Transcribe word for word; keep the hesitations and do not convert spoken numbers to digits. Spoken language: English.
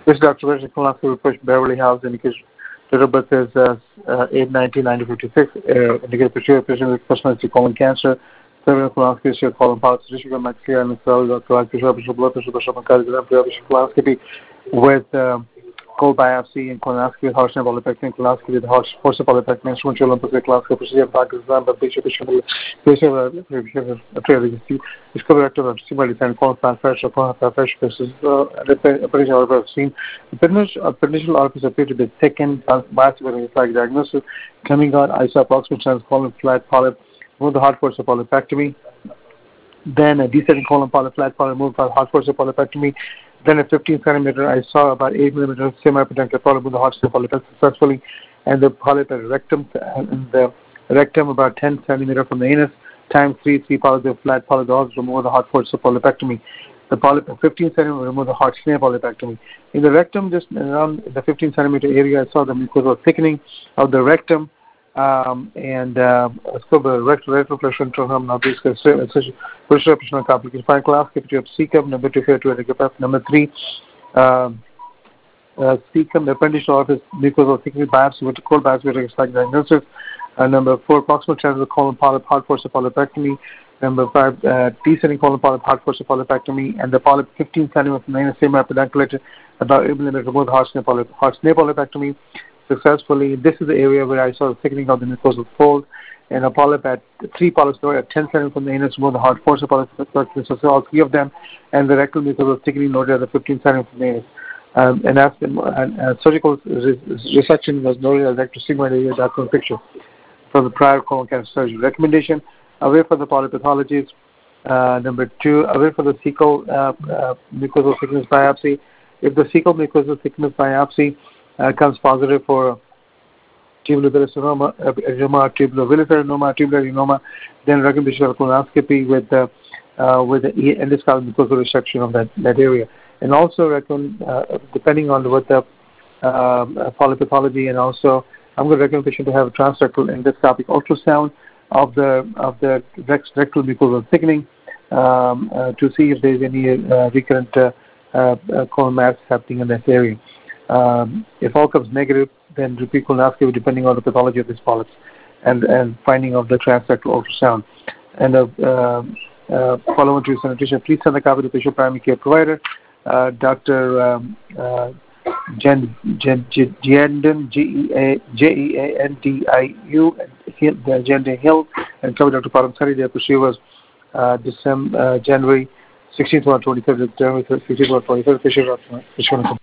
This is Doctor Richard Colonoscopy Report, Beverly Hills, indicates date of birth is uh, uh, eight nineteen nineteen fifty-six, uh, indicates pursuit patient with personality colon cancer, cervical colonoscopy, colon polyps, tissue maxilla, and cellular colonoscopy, blood pressure, pressure, colonoscopy with um, cold biopsy and colonoscopy with harsh polypectomy, colonoscopy with harsh forced polypectomy, instrumental Olympic colonoscopy procedure, Pakistan, but bishop, bishop, bishop, bishop, discover active of similarly and colon fracture, colon fracture versus operation of seen. The potential orifice appear to be thickened, biopsy with a diagnosis, coming out, I saw approximate chance colon flat polyp, remove the hard force of polypectomy, then a descending colon polyp, flat polyp, removed by hard force of polypectomy. Then a fifteen centimeter, I saw about eight millimeter semi-pedunculated polyp with the hard polyp successfully, and the polyp at rectum, and the rectum about ten centimeter from the anus, times three, three polyps, the flat polyp, the also remove the hard force of polypectomy. The polyp at fifteen centimeter, remove the hard snare polypectomy. In the rectum, just around the fifteen centimeter area, I saw the mucosal thickening of the rectum, um, and uh, so the rectal retroflexion to him now this professional complication. Fine colonoscopy of cecum, number two, number three, um, uh, cecum, the appendage orifice, mucosal thickening biopsy with cold biopsy with expected diagnosis. Uh, number four, proximal channel of colon polyp, hard force of polypectomy. Number five, uh, descending colon polyp, hard force of polypectomy, and the polyp fifteen centimeters from the anus, semi-pedunculated, about eight millimeters removed hard snare polyp, hard snare polypectomy successfully. This is the area where I saw the thickening of the mucosal fold, and a polyp at three polyps at ten centimeters from the anus, removed the hard force of polypectomy, so all three of them, and the rectal mucosal thickening noted at the fifteen centimeters from the anus. Um, and after and, uh, surgical re- resection was noted as rectal sigmoid area picture from the prior colon cancer surgery. Recommendation: away from the polypathologies. Uh, number two, away from the cecal uh, uh, mucosal thickness biopsy. If the cecal mucosal thickness biopsy uh, comes positive for tubulovillocarcinoma, adenoma, tubulovillocarcinoma, tubular adenoma, then recommendation of colonoscopy with the uh, with the endoscopic mucosal resection of that, that area. And also, recommend, uh, depending on what the uh, polypathology, and also I'm going to recommend patient to have a transrectal endoscopic ultrasound of the of the rectal mucosal thickening um, uh, to see if there is any uh, recurrent uh, uh, colon mass happening in that area. Um, if all comes negative, then repeat colonoscopy depending on the pathology of these polyps, and, and finding of the transrectal ultrasound. And uh, uh, uh, following to sanitation, please send a copy to the patient primary care provider, uh, Doctor Um, uh, Jen Jen Jendon G E A J E A N D I U Jendon Hill, and cover Doctor Param Sari. Their procedure was uh, December uh, January sixteenth, twenty third, January sixteenth, twenty third.